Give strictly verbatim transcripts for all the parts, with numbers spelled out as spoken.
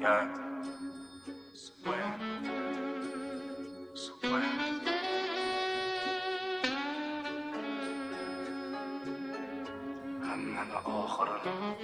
Yeah. Swear. Swear. Hammaga oxirini.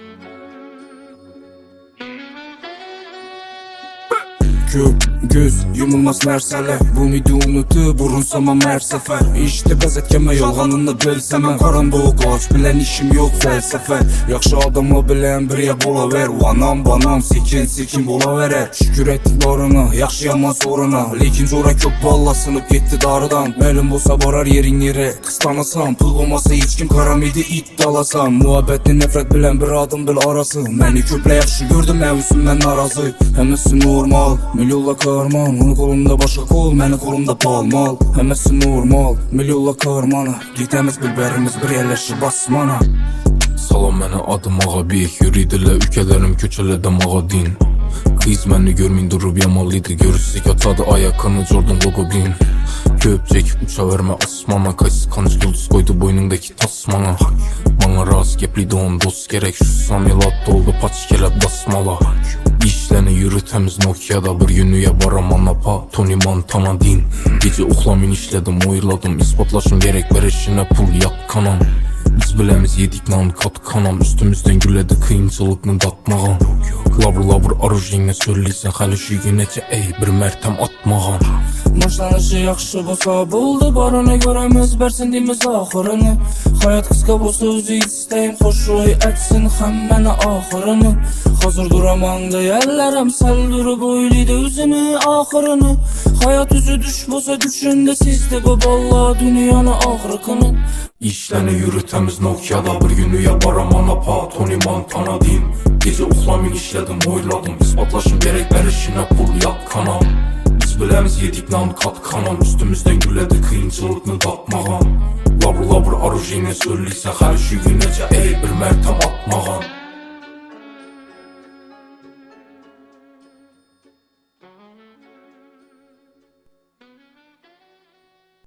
Köp, göz, yumulmaz narsalar. Bu midi unutup burunsamam her sefer. İşte bezetkeme yolganını bilsemem. Karanboğuk ağaç bilen işim yok felsefe. Yaxşı adamla bilen birye bolaver. Vanam banam sikin sikin bolaverer. Şükür ettiklarına, yaxşı yaman soruna. Lekin zora köp ballasınıp gitti darıdan. Məlim bolsa barar yerin yere kıstanasam. Pul olmasa hiç kim karam idi it dalasam. Muhabbetli nefret bilen bir adım bil arası. Məni köple yaxşı gördüm məvüsümden narazı. Həməsi normal, milyonla karman. Onu kolumda başka kol, məni kolumda palmal. Həməsi normal, milyonla karmana. Gitəmiz bilberimiz bir yerleşi basmana. Salam mənə adım ağa beyik. Yürüydülə ülkələrim köçələdə mağa din. Kız məni görməyin durub yamalıydı. Görürsək atadı ayakını Jordan logo bin. Köpcek uça vermə asmana. Kaysız kancı yıldız koydu boynundaki tasmana. Bana rast gepliydi on dost gerek. Şu samilat oldu paç kelep basmala. İşləni yürütəmiz Nokia'da. Bir günüyə baraman apa Tony Montana din. Gece uxlamin işledim oyladım. İspatlaşım gerek verişine pul yak kanam. Biz biləmiz yedik nan kat kanam. Üstümüzden gülədi kıyınçılıqını datmağan. Lavr lavr arujinə söyləysən Həli şu günəcə ey bir mərtəm atmağan. Başlanışı yaxşı bolsa buldu. Barına görəmiz bərsindiyimiz axırını. Hayat kıska bolsa özü istəyim xoşuy etsin həmmənə axırını. Hazır duraman deyərlərəm səl durub oyluydu özünü axırını. Hayat üzü düş bolsa düşündə sizdə bu balla dünyanı ağrıqını. İşləni yürütəmiz Nokia'da. Bir günüyə baraman apa Tony Montana din. Gece uxlamin işledim oyladım. İspatlaşım gerek verişine pul yak kanam. Biz biləmiz yedik nan kat kanam. Üstümüzden gülədi kıyınçılıqını datmağan. Labr labr arujinə söyləysən Həli şu günəcə ey bir mərtəm atmağan.